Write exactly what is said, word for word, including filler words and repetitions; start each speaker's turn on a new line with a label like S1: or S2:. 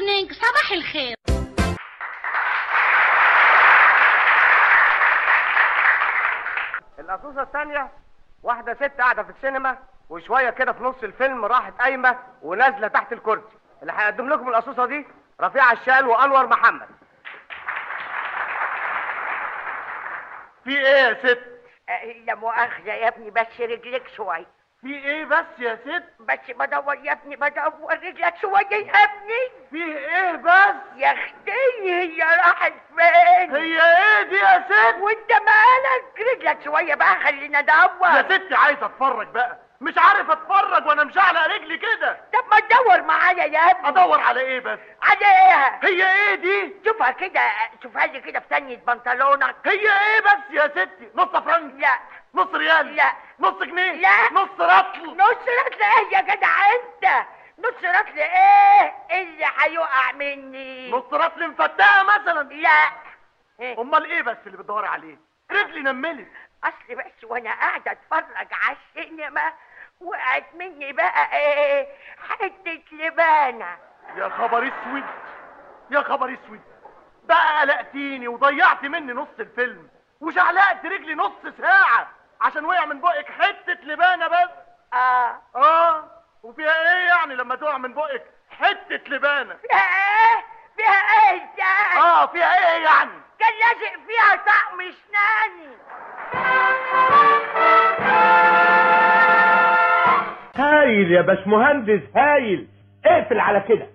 S1: مورنينج، صباح الخير.
S2: القصوصة الثانية، واحدة ست قاعدة في السينما وشوية كده في نص الفيلم راحت قايمة ونازلة تحت الكرسي. اللي هيقدم لكم القصوصة دي رفيع الشال وأنور محمد.
S3: في ايه يا ست؟
S4: لا مؤاخذة يا ابني، بس رجلك شوية.
S3: في ايه بس يا ست؟
S4: بس بدور يا ابني، بدور رجلك شوية يا ابني.
S3: فيه ايه بس؟
S4: يا اختي هي راحت فين؟
S3: هي ايه دي يا ست؟
S4: وانت مالك؟ رجلك شوية بقى، خلينا ندور.
S3: يا ست عايز اتفرج بقى، مش عارف اتفرج وانا مشعلق رجلي كده.
S4: طب ما تدور معايا يا ابني.
S3: ادور على ايه بس؟
S4: على ايه؟
S3: هي ايه دي؟
S4: شوفها كده، شوفها لي كده في ثانية بنطلونك.
S3: هي ايه بس يا ستي؟ نص فرنك؟
S4: لا.
S3: نص ريال؟
S4: لا.
S3: نص جنيه؟
S4: لا.
S3: نص رطل؟
S4: نص رطل ايه يا جدع انت؟ نص رطل ايه اللي هيقع مني؟
S3: نص رطل مفتقه مثلا؟
S4: لا.
S3: امال ايه بس اللي بتدوري عليه؟ رجلي نملت.
S4: اصل بس وانا قاعده اتفرج على السينما وقعت مني بقى ايه، حته لبانه.
S3: يا خبر اسود، يا خبر اسود، بقى قلقتيني وضيعت مني نص الفيلم وشعلقت رجلي نص ساعه عشان وقع من بقك حته لبانه بس.
S4: اه
S3: اه وفيها ايه يعني لما تقع من بقك حته لبانه؟
S4: فيها ايه؟ فيها ايه ده؟
S3: اه فيها ايه يعني؟
S4: كان لازق فيها طقم اسناني.
S5: هايل يا باشمهندس، هايل. اقفل على كده.